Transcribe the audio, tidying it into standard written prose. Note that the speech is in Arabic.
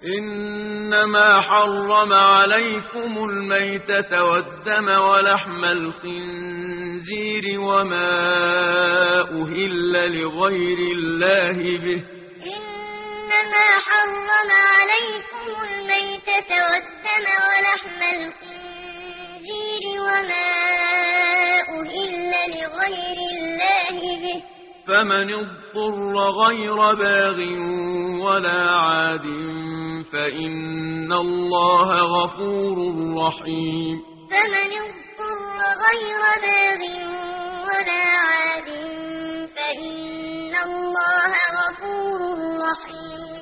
إنما حرم عليكم الميتة والدم ولحم الخنزير وما أهل لغير الله به. إنما حرم عليكم الميتة والدم ولحم الخنزير وما أهل لغير الله به. فمن اضطر غير باغ ولا عاد فإن الله غفور رحيم. فمن اضطر غير باغ ولا عاد فإن الله غفور رحيم.